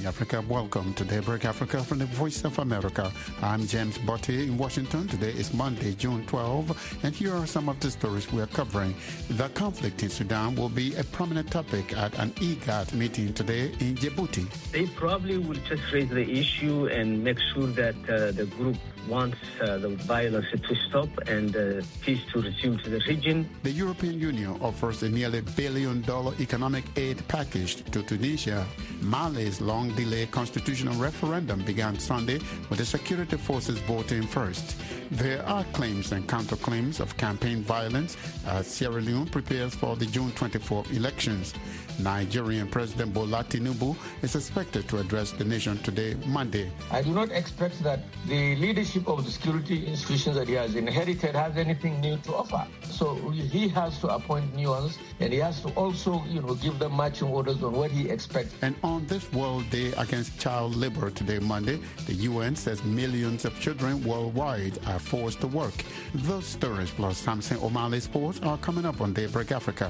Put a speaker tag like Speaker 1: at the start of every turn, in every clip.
Speaker 1: morning, Africa. Welcome to Daybreak Africa from the Voice of America. I'm James Botti in Washington. Today is Monday, June 12, and here are some of the stories we are covering. The conflict in Sudan will be a prominent topic at an IGAD meeting today in Djibouti.
Speaker 2: They probably will just raise the issue and make sure that the group wants the violence to stop and peace to resume to the region.
Speaker 1: The European Union offers a nearly $1 billion economic aid package to Tunisia. Mali's long-delayed constitutional referendum began Sunday with the security forces voting first. There are claims and counterclaims of campaign violence as Sierra Leone prepares for the June 24th elections. Nigerian President Bola Tinubu is expected to address the nation today, Monday.
Speaker 3: I do not expect that the leadership of the security institutions that he has inherited has anything new to offer. So he has to appoint new ones, and he has to also, give them marching orders on what he expects.
Speaker 1: And on this World Day Against Child Labor today, Monday, the UN says millions of children worldwide are forced to work. Those stories plus Samson O'Malley Sports are coming up on Daybreak Africa.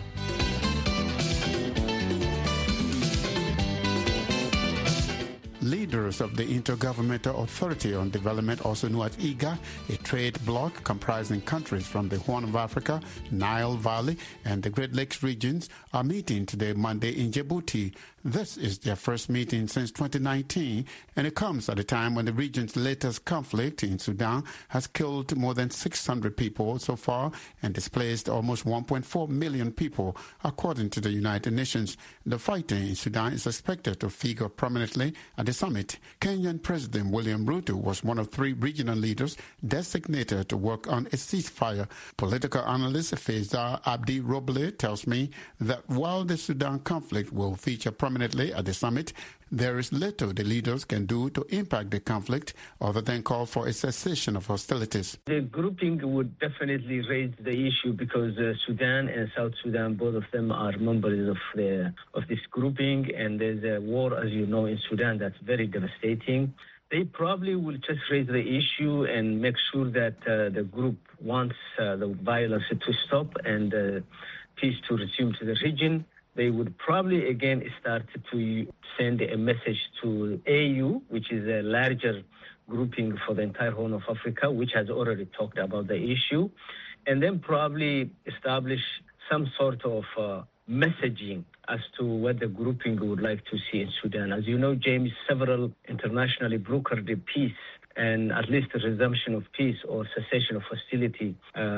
Speaker 1: Leaders of the Intergovernmental Authority on Development, also known as IGA, a trade bloc comprising countries from the Horn of Africa, Nile Valley, and the Great Lakes regions, are meeting today, Monday, in Djibouti. This is their first meeting since 2019, and it comes at a time when the region's latest conflict in Sudan has killed more than 600 people so far and displaced almost 1.4 million people, according to the United Nations. The fighting in Sudan is expected to figure prominently at the summit. Kenyan President William Ruto was one of 3 regional leaders designated to work on a ceasefire. Political analyst Faisal Abdi Roble tells me that while the Sudan conflict will feature prominently at the summit, there is little the leaders can do to impact the conflict other than call for a cessation of hostilities.
Speaker 2: The grouping would definitely raise the issue because Sudan and South Sudan, both of them are members of this grouping, and there's a war, as you know, in Sudan that's very devastating. They probably will just raise the issue and make sure that the group wants the violence to stop and peace to resume to the region. They would probably again start to send a message to AU, which is a larger grouping for the entire Horn of Africa, which has already talked about the issue, and then probably establish some sort of messaging as to what the grouping would like to see in Sudan. As you know, James, several internationally brokered peace and at least a resumption of peace or cessation of hostility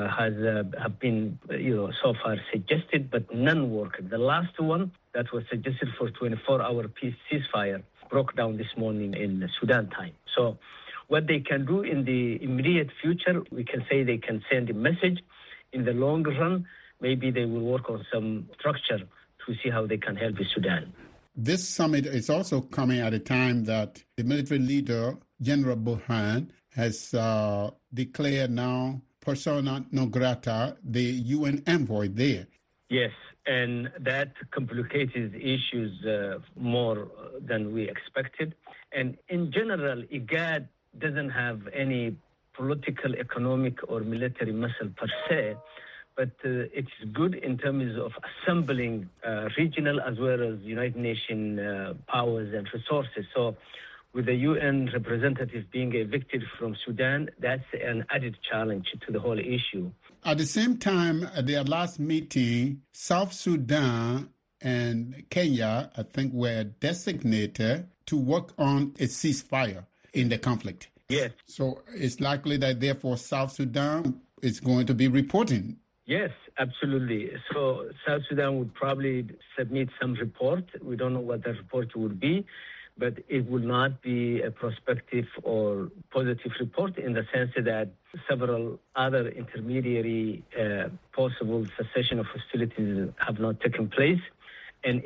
Speaker 2: have been, so far suggested, but none worked. The last one that was suggested for 24-hour peace ceasefire broke down this morning in Sudan time. So what they can do in the immediate future, we can say they can send a message. In the long run, maybe they will work on some structure to see how they can help Sudan.
Speaker 1: This summit is also coming at a time that the military leader, General Burhan, has declared now persona non grata the UN envoy there.
Speaker 2: Yes, and that complicated issues more than we expected. And in general, IGAD doesn't have any political, economic, or military muscle per se, but it's good in terms of assembling regional as well as United Nations powers and resources. So with the UN representative being evicted from Sudan, that's an added challenge to the whole issue.
Speaker 1: At the same time, at their last meeting, South Sudan and Kenya, I think, were designated to work on a ceasefire in the conflict.
Speaker 2: Yes.
Speaker 1: So it's likely that, therefore, South Sudan is going to be reporting.
Speaker 2: Yes, absolutely. So South Sudan would probably submit some report. We don't know what the report would be, but it will not be a prospective or positive report in the sense that several other intermediary possible cessation of hostilities have not taken place. And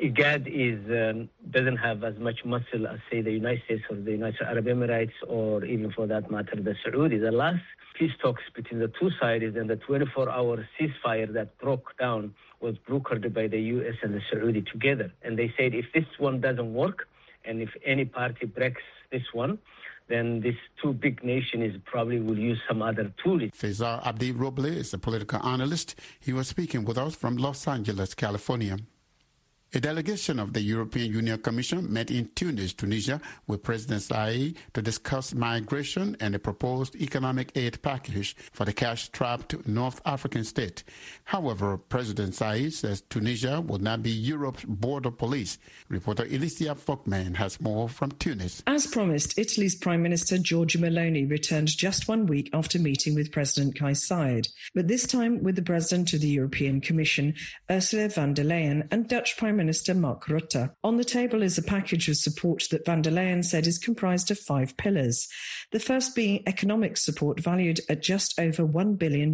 Speaker 2: IGAD doesn't have as much muscle as, say, the United States or the United Arab Emirates or even, for that matter, the Saudis. The last peace talks between the two sides and the 24-hour ceasefire that broke down was brokered by the U.S. and the Saudi together. And they said if this one doesn't work and if any party breaks this one, then these two big nations probably will use some other tool.
Speaker 1: Faisal Abdi Roble is a political analyst. He was speaking with us from Los Angeles, California. A delegation of the European Union Commission met in Tunis, Tunisia, with President Saïd to discuss migration and a proposed economic aid package for the cash-strapped North African state. However, President Saïd says Tunisia will not be Europe's border police. Reporter Alicia Folkman has more from Tunis.
Speaker 4: As promised, Italy's Prime Minister Giorgia Meloni returned just 1 week after meeting with President Kais Saied, but this time with the President of the European Commission, Ursula von der Leyen, and Dutch Prime Minister Mark Rutte. On the table is a package of support that von der Leyen said is comprised of 5 pillars. The first being economic support valued at just over $1 billion.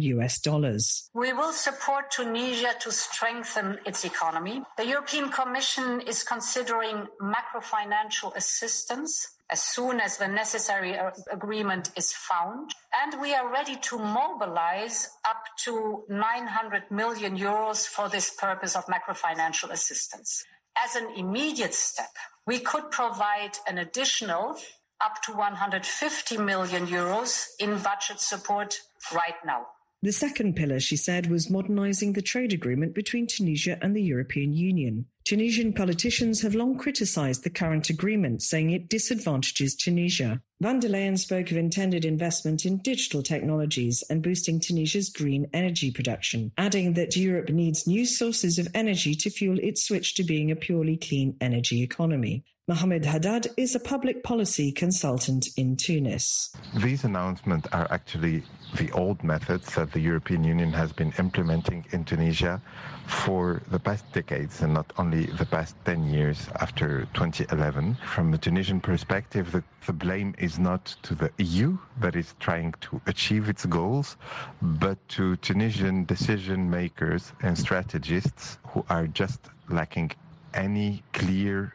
Speaker 5: We will support Tunisia to strengthen its economy. The European Commission is considering macrofinancial assistance as soon as the necessary agreement is found. And we are ready to mobilize up to 900 million euros for this purpose of macrofinancial assistance. As an immediate step, we could provide an additional up to 150 million euros in budget support right now.
Speaker 4: The second pillar, she said, was modernising the trade agreement between Tunisia and the European Union. Tunisian politicians have long criticised the current agreement, saying it disadvantages Tunisia. Von der Leyen spoke of intended investment in digital technologies and boosting Tunisia's green energy production, adding that Europe needs new sources of energy to fuel its switch to being a purely clean energy economy. Mohamed Haddad is a public policy consultant in Tunis.
Speaker 6: These announcements are actually the old methods that the European Union has been implementing in Tunisia for the past decades and not only the past 10 years after 2011. From the Tunisian perspective, the blame is not to the EU that is trying to achieve its goals, but to Tunisian decision makers and strategists who are just lacking any clear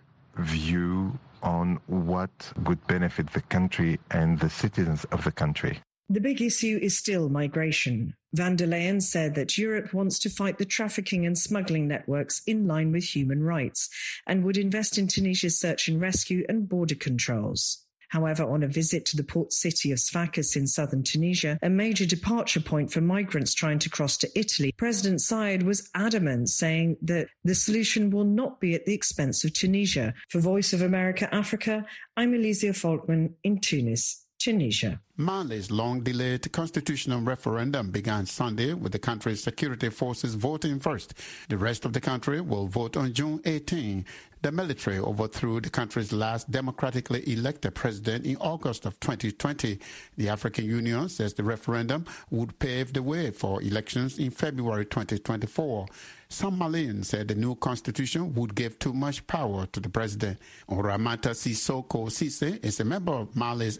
Speaker 6: view on what would benefit the country and the citizens of the country.
Speaker 4: The big issue is still migration. Von der Leyen said that Europe wants to fight the trafficking and smuggling networks in line with human rights and would invest in Tunisia's search and rescue and border controls. However, on a visit to the port city of Sfax in southern Tunisia, a major departure point for migrants trying to cross to Italy, President Saïed was adamant, saying that the solution will not be at the expense of Tunisia. For Voice of America Africa, I'm Alicia Folkman in Tunis, Tunisia.
Speaker 1: Mali's long-delayed constitutional referendum began Sunday with the country's security forces voting first. The rest of the country will vote on June 18. The military overthrew the country's last democratically elected president in August of 2020. The African Union says the referendum would pave the way for elections in February 2024. Some Malians said the new constitution would give too much power to the president. Ramata Sissoko Cisse is a member of Mali's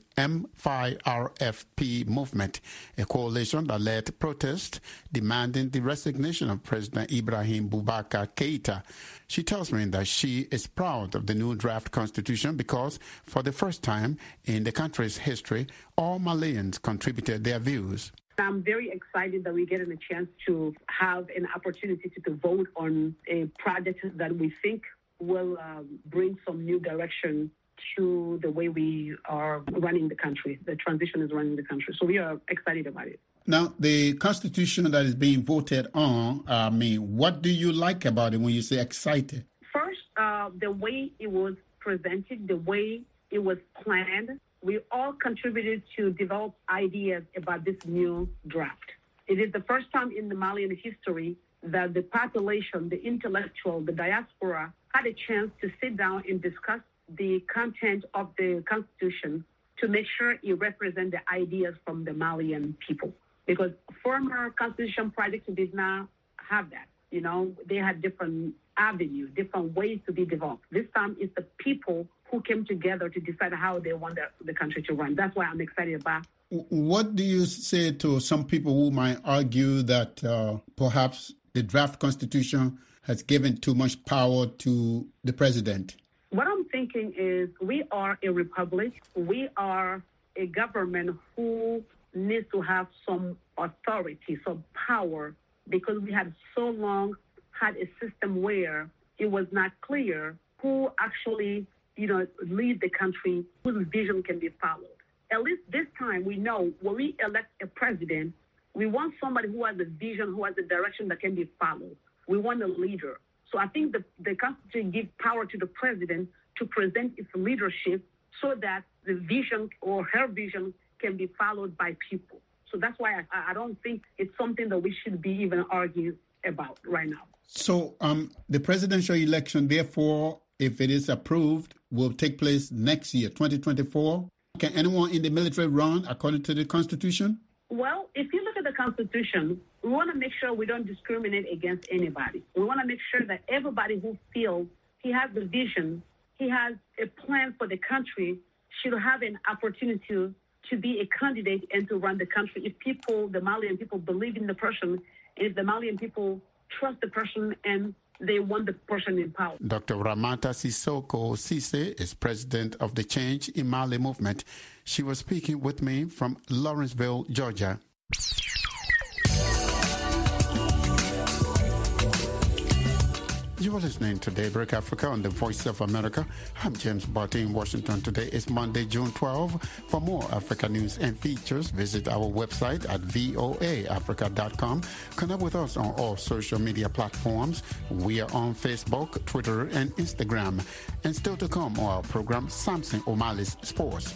Speaker 1: M5RFP movement, a coalition that led protests demanding the resignation of President Ibrahim Boubacar Keïta. She tells me that she is proud of the new draft constitution because, for the first time in the country's history, all Malians contributed their views.
Speaker 7: I'm very excited that we're getting a chance to have an opportunity to vote on a project that we think will bring some new direction to the way we are running the country. The transition is running the country. So we are excited about it.
Speaker 1: Now, the constitution that is being voted on, what do you like about it when you say excited?
Speaker 7: First, the way it was presented, the way it was planned. We all contributed to develop ideas about this new draft. It is the first time in the Malian history that the population, the intellectual, the diaspora had a chance to sit down and discuss the content of the Constitution to make sure it represents the ideas from the Malian people. Because former Constitution projects did not have that. You know, they had different avenues, different ways to be developed. This time it's the people who came together to decide how they want the country to run. That's why I'm excited about.
Speaker 1: What do you say to some people who might argue that perhaps the draft constitution has given too much power to the president?
Speaker 7: What I'm thinking is we are a republic. We are a government who needs to have some authority, some power, because we had so long had a system where it was not clear who actually lead the country, whose vision can be followed. At least this time, we know when we elect a president, we want somebody who has a vision, who has a direction that can be followed. We want a leader. So I think the Constitution gives power to the president to present its leadership so that the vision or her vision can be followed by people. So that's why I don't think it's something that we should be even arguing about right now.
Speaker 1: So the presidential election, therefore, if it is approved, will take place next year, 2024. Can anyone in the military run according to the Constitution?
Speaker 7: Well, if you look at the Constitution, we want to make sure we don't discriminate against anybody. We want to make sure that everybody who feels he has the vision, he has a plan for the country, should have an opportunity to be a candidate and to run the country. If people, the Malian people, believe in the person, and if the Malian people trust the person and they want the person in power.
Speaker 1: Dr. Ramata Sissoko Cisse is president of the Change in Mali movement. She was speaking with me from Lawrenceville, Georgia. You are listening to Daybreak Africa on the Voice of America. I'm James Barty in Washington. Today is Monday, June 12. For more Africa news and features, visit our website at voaafrica.com. Connect with us on all social media platforms. We are on Facebook, Twitter, and Instagram. And still to come on our program, Samson O'Malley's Sports.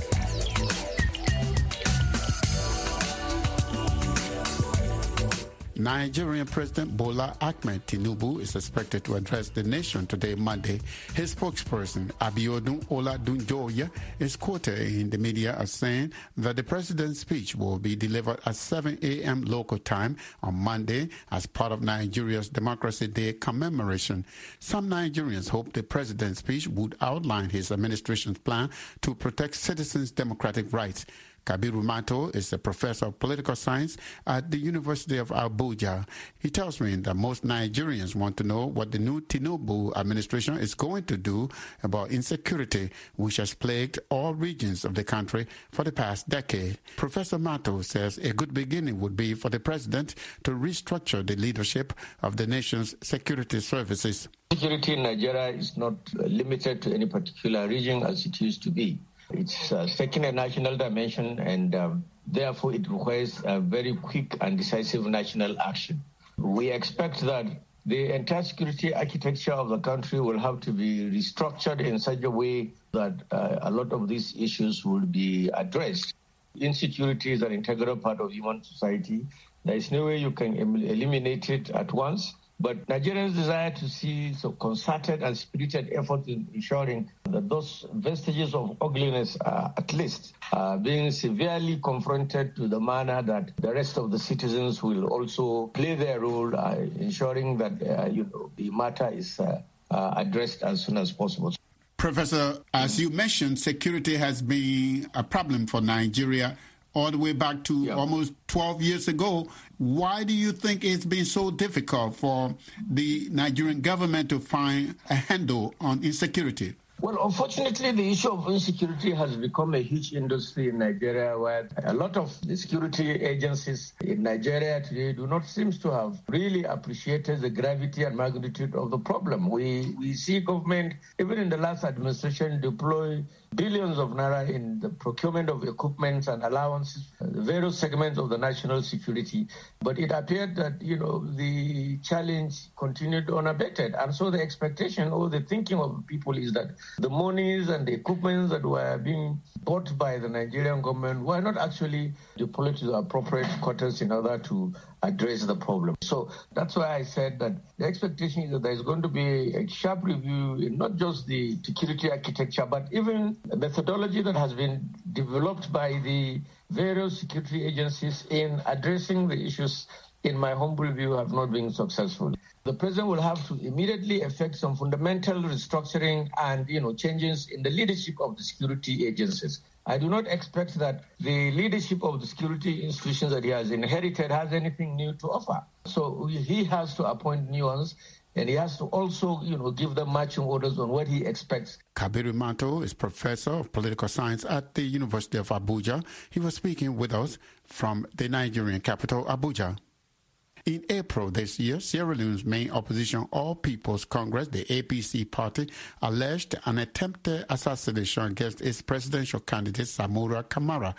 Speaker 1: Nigerian President Bola Ahmed Tinubu is expected to address the nation today, Monday. His spokesperson, Abiodun Oladunjoye, is quoted in the media as saying that the president's speech will be delivered at 7 a.m. local time on Monday as part of Nigeria's Democracy Day commemoration. Some Nigerians hope the president's speech would outline his administration's plan to protect citizens' democratic rights. Kabiru Mato is a professor of political science at the University of Abuja. He tells me that most Nigerians want to know what the new Tinubu administration is going to do about insecurity, which has plagued all regions of the country for the past decade. Professor Mato says a good beginning would be for the president to restructure the leadership of the nation's security services.
Speaker 3: Security in Nigeria is not limited to any particular region as it used to be. It's taking a national dimension, and therefore it requires a very quick and decisive national action. We expect that the entire security architecture of the country will have to be restructured in such a way that a lot of these issues will be addressed. Insecurity is an integral part of human society. There is no way you can eliminate it at once. But Nigerians desire to see concerted and spirited effort in ensuring that those vestiges of ugliness are at least being severely confronted to the manner that the rest of the citizens will also play their role, ensuring that the matter is addressed as soon as possible.
Speaker 1: Professor, as you mentioned, security has been a problem for Nigeria all the way back to almost 12 years ago. Why do you think it's been so difficult for the Nigerian government to find a handle on insecurity?
Speaker 3: Well, unfortunately, the issue of insecurity has become a huge industry in Nigeria, where a lot of the security agencies in Nigeria today do not seem to have really appreciated the gravity and magnitude of the problem. We see government, even in the last administration, deploy billions of naira in the procurement of equipment and allowances, various segments of the national security. But it appeared that, the challenge continued unabated. And so the expectation or the thinking of people is that the monies and the equipment that were being bought by the Nigerian government were not actually deployed to the appropriate quarters in order to address the problem. So that's why I said that the expectation is that there's going to be a sharp review in not just the security architecture, but even the methodology that has been developed by the various security agencies in addressing the issues, in my humble view, have not been successful. The president will have to immediately effect some fundamental restructuring and, changes in the leadership of the security agencies. I do not expect that the leadership of the security institutions that he has inherited has anything new to offer. So he has to appoint new ones, and he has to also, give them marching orders on what he expects.
Speaker 1: Kabiru Mato is professor of political science at the University of Abuja. He was speaking with us from the Nigerian capital, Abuja. In April this year, Sierra Leone's main opposition, All People's Congress, the APC party, alleged an attempted assassination against its presidential candidate, Samora Kamara.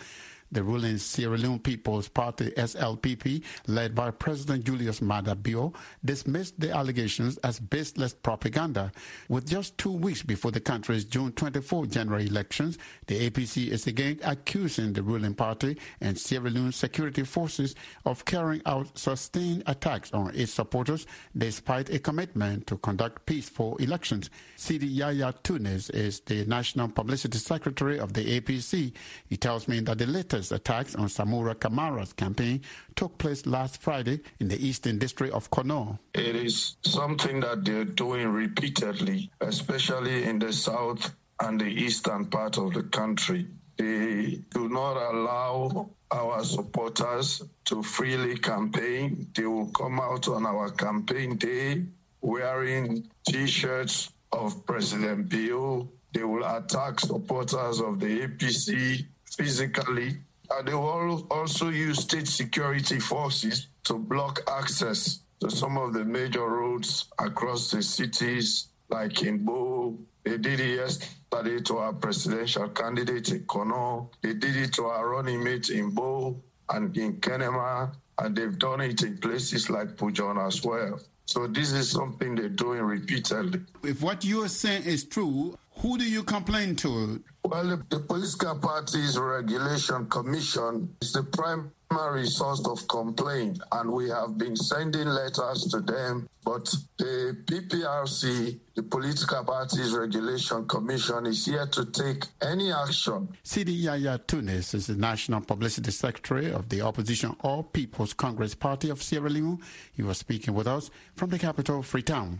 Speaker 1: The ruling Sierra Leone People's Party, SLPP, led by President Julius Maada Bio, dismissed the allegations as baseless propaganda. With just 2 weeks before the country's June 24 general elections, the APC is again accusing the ruling party and Sierra Leone security forces of carrying out sustained attacks on its supporters despite a commitment to conduct peaceful elections. Sidi Yaya Tunis is the National Publicity Secretary of the APC. He tells me that the latest attacks on Samura Kamara's campaign took place last Friday in the Eastern District of Kono.
Speaker 8: It is something that they're doing repeatedly, especially in the south and the eastern part of the country. They do not allow our supporters to freely campaign. They will come out on our campaign day wearing T-shirts of President Bio. They will attack supporters of the APC physically. And they will also use state security forces to block access to some of the major roads across the cities, like in Bo. They did it yesterday to our presidential candidate in Kono. They did it to our running mate in Bo and in Kenema. And they've done it in places like Pujon as well. So this is something they're doing repeatedly.
Speaker 1: If what you are saying is true, who do you complain to?
Speaker 8: Well, the Political Parties Regulation Commission is the primary source of complaint, and we have been sending letters to them. But the PPRC, the Political Parties Regulation Commission, is here to take any action.
Speaker 1: Sidi Yaya Tunis is the National Publicity Secretary of the opposition All People's Congress Party of Sierra Leone. He was speaking with us from the capital, Freetown.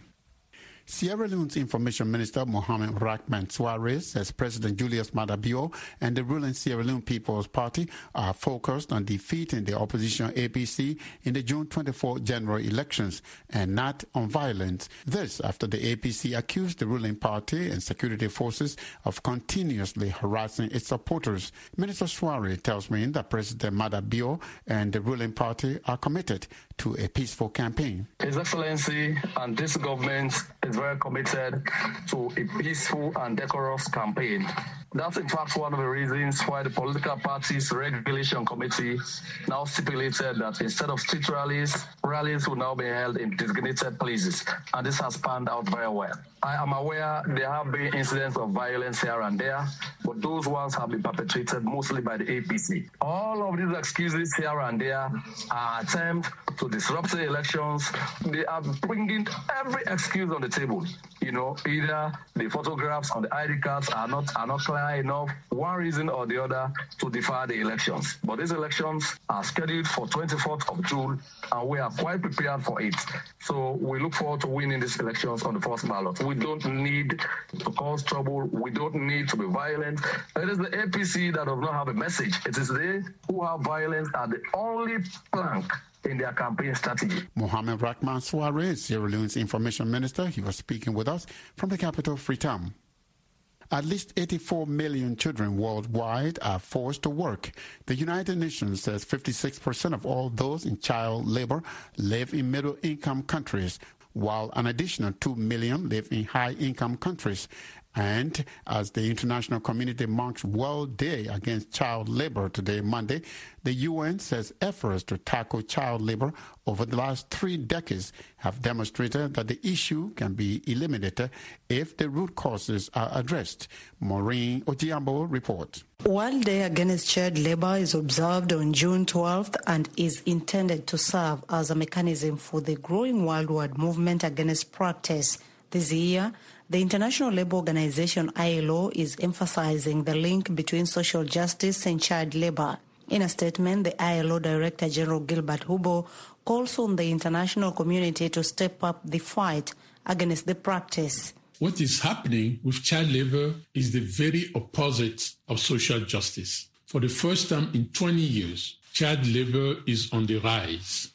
Speaker 1: Sierra Leone's Information Minister Mohamed Rahman Suarez says President Julius Maada Bio and the ruling Sierra Leone People's Party are focused on defeating the opposition APC in the June 24 general elections and not on violence. This after the APC accused the ruling party and security forces of continuously harassing its supporters. Minister Suarez tells me that President Maada Bio and the ruling party are committed to a peaceful campaign.
Speaker 3: His Excellency and this government is very committed to a peaceful and decorous campaign. That's in fact one of the reasons why the Political Parties Regulation Committee now stipulated that instead of street rallies will now be held in designated places. And this has panned out very well. I am aware there have been incidents of violence here and there, but those ones have been perpetrated mostly by the APC. All of these excuses here and there are attempts to disrupt the elections. They are bringing every excuse on the table. You know, either the photographs on the ID cards are not clear enough, one reason or the other, to defer the elections. But these elections are scheduled for 24th of June, and we are quite prepared for it. So we look forward to winning these elections on the first ballot. We don't need to cause trouble. We don't need to be violent. It is the APC that does not have a message. It is they who have violence are the only plank in their campaign strategy.
Speaker 1: Mohamed Rahman Suarez, Sierra Leone's Information Minister, he was speaking with us from the capital, Freetown. At least 84 million children worldwide are forced to work. The United Nations says 56% of all those in child labor live in middle-income countries, while an additional 2 million live in high-income countries. And as the international community marks World Day Against Child Labor today, Monday, the UN says efforts to tackle child labor over the last 3 decades have demonstrated that the issue can be eliminated if the root causes are addressed. Maureen Ojiambo reports.
Speaker 9: World Day Against Child Labor is observed on June 12th and is intended to serve as a mechanism for the growing worldwide movement against practice. This year, the International Labour Organization ILO is emphasizing the link between social justice and child labor. In a statement, the ILO Director General Gilbert Hubo calls on the international community to step up the fight against the practice.
Speaker 10: What is happening with child labor is the very opposite of social justice. For the first time in 20 years, child labor is on the rise.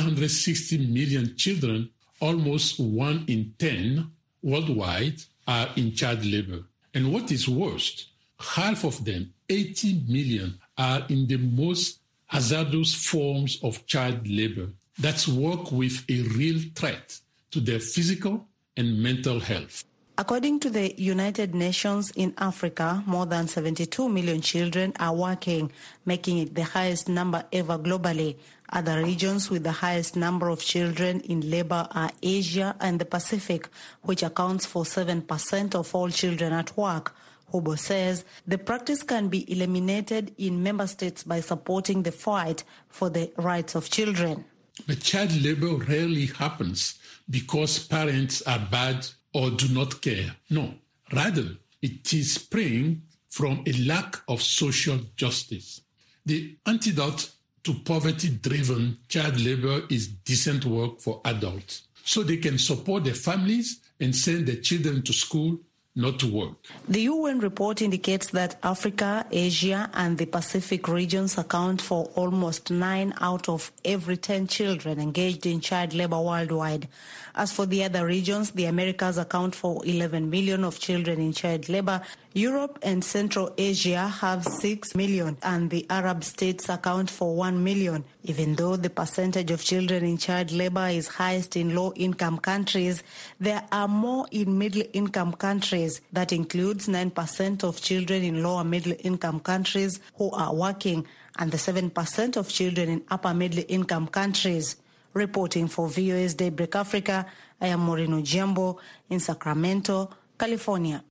Speaker 10: 160 million children, almost 1 in 10 worldwide, are in child labor. And what is worst, half of them, 80 million, are in the most hazardous forms of child labor. That's work with a real threat to their physical and mental health.
Speaker 9: According to the United Nations, in Africa, more than 72 million children are working, making it the highest number ever globally. Other regions with the highest number of children in labor are Asia and the Pacific, which accounts for 7% of all children at work. Hubo says the practice can be eliminated in member states by supporting the fight for the rights of children.
Speaker 10: But child labor rarely happens because parents are bad or do not care. No, rather, it is springing from a lack of social justice. The antidote to poverty-driven child labor is decent work for adults, so they can support their families and send their children to school, not to work.
Speaker 9: The UN report indicates that Africa, Asia, and the Pacific regions account for almost 9 out of every 10 children engaged in child labor worldwide. As for the other regions, the Americas account for 11 million of children in child labor. Europe and Central Asia have 6 million, and the Arab states account for 1 million. Even though the percentage of children in child labor is highest in low-income countries, there are more in middle-income countries. That includes 9% of children in lower middle-income countries who are working, and the 7% of children in upper middle-income countries. Reporting for VOA's Daybreak Africa, I am Moreno Giambo in Sacramento, California.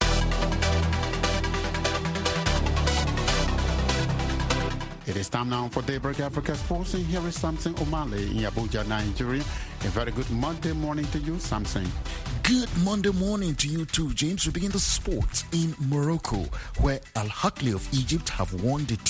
Speaker 1: It is time now for Daybreak Africa Sports, and here is Samson Omale in Abuja, Nigeria. A very good Monday morning to you, Samson.
Speaker 11: Good Monday morning to you too, James. We begin the sports in Morocco, where Al Ahly of Egypt have won the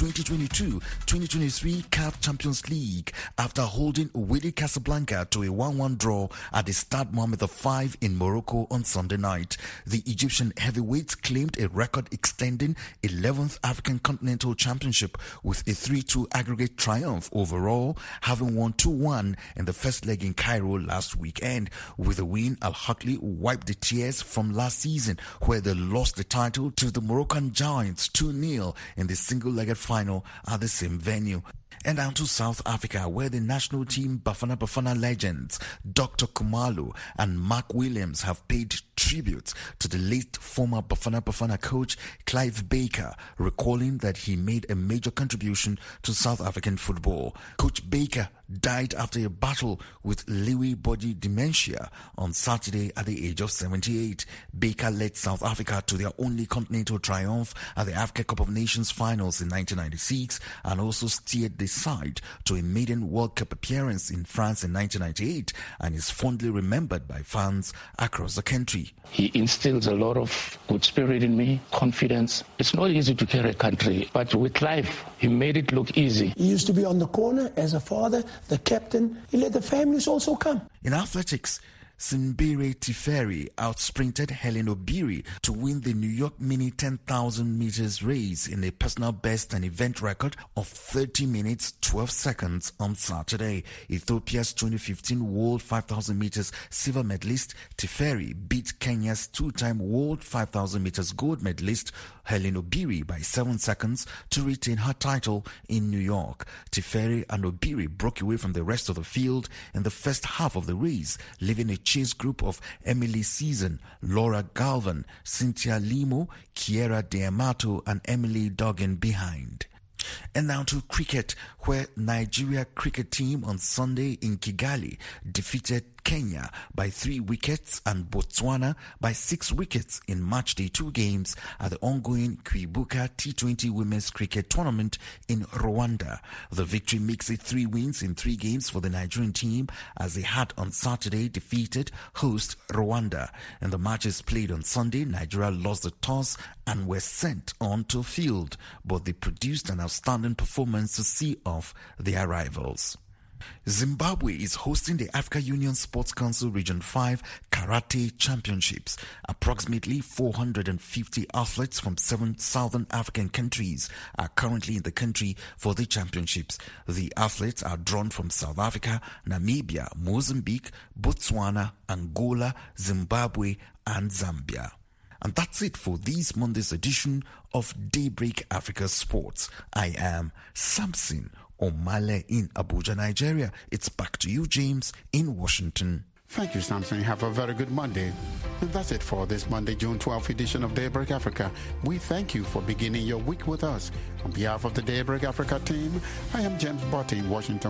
Speaker 11: 2022-2023 CAF Champions League after holding Wydad Casablanca to a 1-1 draw at the Stade Mohamed V in Morocco on Sunday night. The Egyptian heavyweights claimed a record-extending 11th African Continental Championship with a 3-2 aggregate triumph overall, having won 2-1 in the first leg in Cairo last weekend. With a win, Al Ahly wiped the tears from last season, where they lost the title to the Moroccan Giants 2-0 in the single-legged final at the same venue. And down to South Africa, where the national team Bafana Bafana legends Dr. Khumalo and Mark Williams have paid tribute to the late former Bafana Bafana coach Clive Baker, recalling that he made a major contribution to South African football. Coach Baker died after a battle with Lewy body dementia on Saturday at the age of 78. Baker led South Africa to their only continental triumph at the Africa Cup of Nations finals in 1996 and also steered the side to a maiden World Cup appearance in France in 1998 and is fondly remembered by fans across the country.
Speaker 12: He instills a lot of good spirit in me, confidence. It's not easy to carry a country, but with life, he made it look easy.
Speaker 13: He used to be on the corner as a father, the captain. He let the families also come.
Speaker 11: In athletics, Simbire Tiferi outsprinted Helen Obiri to win the New York Mini 10,000 meters race in a personal best and event record of 30 minutes 12 seconds on Saturday. Ethiopia's 2015 World 5,000 meters silver medalist Tiferi beat Kenya's two-time World 5,000 meters gold medalist Helen Obiri by 7 seconds to retain her title in New York. Tiferi and Obiri broke away from the rest of the field in the first half of the race, leaving a chase group of Emily Season, Laura Galvan, Cynthia Limo, Kiera D'Amato and Emily Duggan behind. And now to cricket, where Nigeria cricket team on Sunday in Kigali defeated Kenya by 3 wickets and Botswana by 6 wickets in matchday 2 games at the ongoing Kwibuka T20 Women's Cricket Tournament in Rwanda. The victory makes it 3 wins in 3 games for the Nigerian team, as they had on Saturday defeated host Rwanda. In the matches played on Sunday, Nigeria lost the toss and were sent on to field, but they produced an outstanding performance to see off their rivals. Zimbabwe is hosting the Africa Union Sports Council Region 5 Karate Championships. Approximately 450 athletes from 7 southern African countries are currently in the country for the championships. The athletes are drawn from South Africa, Namibia, Mozambique, Botswana, Angola, Zimbabwe and Zambia. And that's it for this Monday's edition of Daybreak Africa Sports. I am Samson Omale in Abuja, Nigeria. It's back to you, James, in Washington.
Speaker 1: Thank you, Samson. Have a very good Monday. And that's it for this Monday, June 12th edition of Daybreak Africa. We thank you for beginning your week with us. On behalf of the Daybreak Africa team, I am James Botti in Washington.